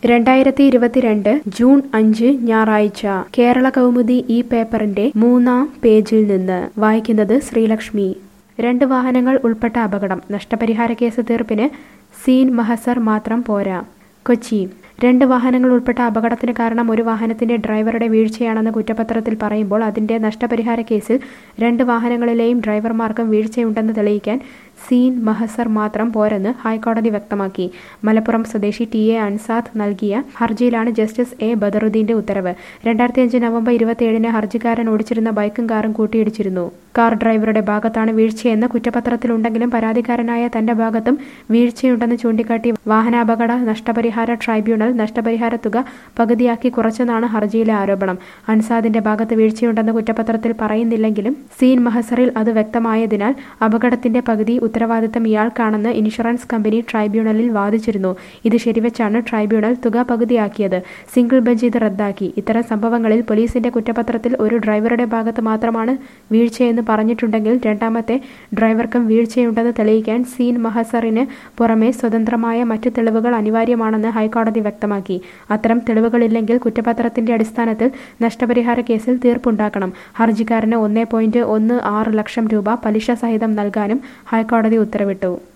2022 June 5 ഞായറാഴ്ച കേരള കൗമുദി ഈ പേപ്പറിന്റെ 3-ാം പേജിൽ നിന്ന് വായിക്കുന്നത് ശ്രീലക്ഷ്മി. 2 വാഹനങ്ങൾ ഉൾപ്പെട്ട അപകടം. നഷ്ടപരിഹാര കേസ് തീർപ്പിന് സീൻ മഹസർ മാത്രം പോരാ. കൊച്ചി. 2 വാഹനങ്ങൾ ഉൾപ്പെട്ട അപകടത്തിന് കാരണം ഒരു വാഹനത്തിന്റെ ഡ്രൈവറുടെ വീഴ്ചയാണെന്ന് കുറ്റപത്രത്തിൽ പറയുമ്പോൾ അതിന്റെ നഷ്ടപരിഹാര കേസിൽ 2 വാഹനങ്ങളിലെയും ഡ്രൈവർമാർക്കും വീഴ്ചയുണ്ടെന്ന് തെളിയിക്കാൻ സീൻ മഹസർ മാത്രം പോരെന്ന് ഹൈക്കോടതി വ്യക്തമാക്കി. മലപ്പുറം സ്വദേശി ടി.എ. അൻസാദ് നൽകിയ ഹർജിയിലാണ് ജസ്റ്റിസ് എ. ബദറുദ്ദീന്റെ ഉത്തരവ്. 2005 നവംബർ 27-ന് ഹർജിക്കാരൻ ഓടിച്ചിരുന്ന ബൈക്കും കാറും കൂട്ടിയിടിച്ചിരുന്നു. കാർ ഡ്രൈവറുടെ ഭാഗത്താണ് വീഴ്ചയെന്ന് കുറ്റപത്രത്തിലുണ്ടെങ്കിലും പരാതിക്കാരനായ തന്റെ ഭാഗത്തും വീഴ്ചയുണ്ടെന്ന് ചൂണ്ടിക്കാട്ടി വാഹനാപകട നഷ്ടപരിഹാര ട്രൈബ്യൂണൽ നഷ്ടപരിഹാര തുക പകുതിയാക്കി കുറച്ചെന്നാണ് ഹർജിയിലെ ആരോപണം. അൻസാദിന്റെ ഭാഗത്ത് വീഴ്ചയുണ്ടെന്ന് കുറ്റപത്രത്തിൽ പറയുന്നില്ലെങ്കിലും സീൻ മഹസറിൽ അത് വ്യക്തമായതിനാൽ അപകടത്തിന്റെ പകുതി ഉത്തരവാദിത്തം ഇയാൾക്കാണെന്ന് ഇൻഷുറൻസ് കമ്പനി ട്രൈബ്യൂണലിൽ വാദിച്ചിരുന്നു. ഇത് ശരിവെച്ചാണ് ട്രൈബ്യൂണൽ തുക പകുതിയാക്കിയത്. സിംഗിൾ ബെഞ്ച് ഇത് റദ്ദാക്കി. ഇത്തരം സംഭവങ്ങളിൽ പോലീസിന്റെ കുറ്റപത്രത്തിൽ ഒരു ഡ്രൈവറുടെ ഭാഗത്ത് മാത്രമാണ് വീഴ്ചയെന്ന് പറഞ്ഞിട്ടുണ്ടെങ്കിൽ രണ്ടാമത്തെ ഡ്രൈവർക്കും വീഴ്ചയുണ്ടെന്ന് തെളിയിക്കാൻ സീൻ മഹസറിന് പുറമെ സ്വതന്ത്രമായ മറ്റ് തെളിവുകൾ അനിവാര്യമാണെന്ന് ഹൈക്കോടതി വ്യക്തമാക്കി. അത്തരം തെളിവുകളില്ലെങ്കിൽ കുറ്റപത്രത്തിന്റെ അടിസ്ഥാനത്തിൽ നഷ്ടപരിഹാര കേസിൽ തീർപ്പുണ്ടാക്കണം. ഹർജിക്കാരന് 1.16 ലക്ഷം രൂപ പലിശ സഹിതം നൽകാനും ഹൈക്കോടതി ഉത്തരവിട്ടു.